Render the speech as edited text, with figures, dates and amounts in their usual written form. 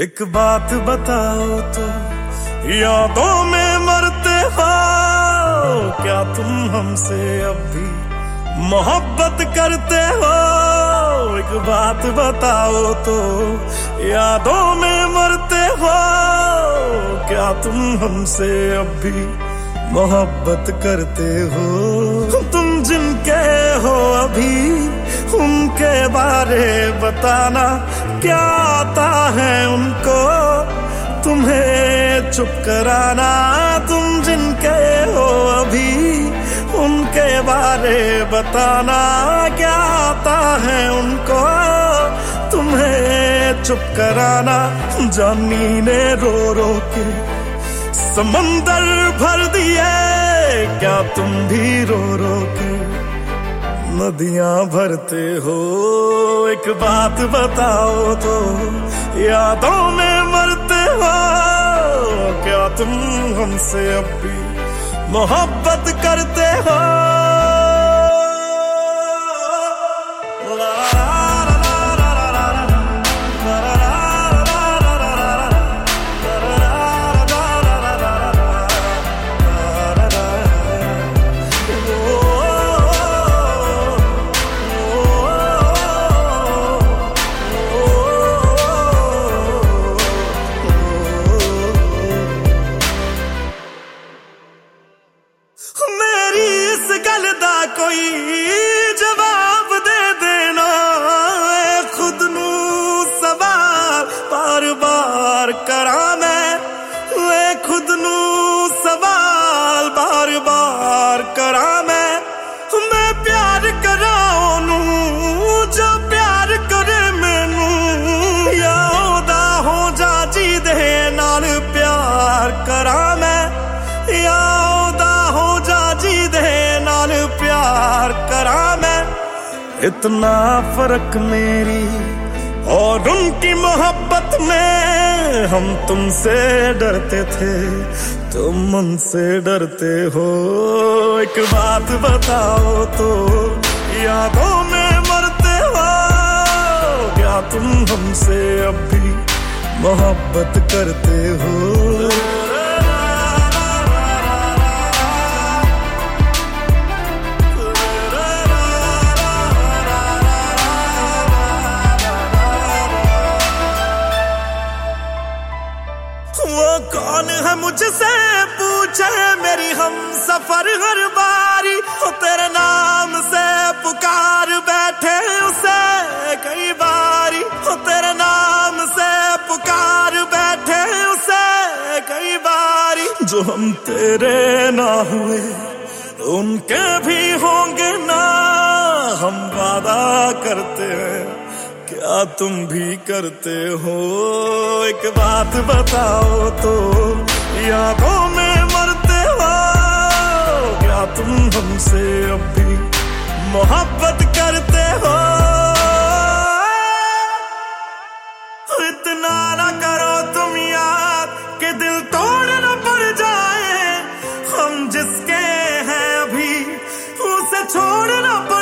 एक बात बताओ तो, यादों में मरते हो क्या तुम हमसे अब भी मोहब्बत करते हो? एक बात बताओ तो, यादों में मरते हो क्या तुम हमसे अब भी मोहब्बत करते हो? तुम जिनके हो अभी उनके बारे बताना, क्या आता है उनको तुम्हें चुप कराना? तुम जिनके हो अभी उनके बारे बताना, क्या आता है उनको तुम्हें चुप कराना? जानी ने रो रो के समंदर भर दिए, क्या तुम भी रो रो के नदियां भरते हो? एक बात बताओ तो, यादों में मरते हो क्या तुम हमसे अब भी मोहब्बत करते हो? मेरी इस गल दा कोई जवाब दे देना, खुद नू सवाल बार बार करा मैं खुद नू सवाल बार बार करा मैं प्यार करा ओनू जो प्यार करे मैनू, या ओदा हो जा जी दे नाल प्यार करा मैं, या प्यार करा मैं। इतना फर्क मेरी और उनकी मोहब्बत में, हम तुमसे डरते थे तुम उनसे डरते हो। एक बात बताओ तो, यादों में मरते हो क्या तुम हमसे अब भी मोहब्बत करते हो? वो कौन है मुझसे पूछे मेरी हम सफर हर बारी, वो तेरे नाम से पुकार बैठे उसे कई बारी, वो तेरे नाम से पुकार बैठे उसे कई बारी। जो हम तेरे ना हुए उनके भी होंगे ना, हम वादा करते हैं क्या तुम भी करते हो? एक बात बताओ तो, यादों में मरते हो क्या तुम हमसे अब भी मोहब्बत करते हो? इतना ना करो तुम याद कि दिल तोड़ न पड़ जाए, हम जिसके हैं अभी उसे छोड़ न पड़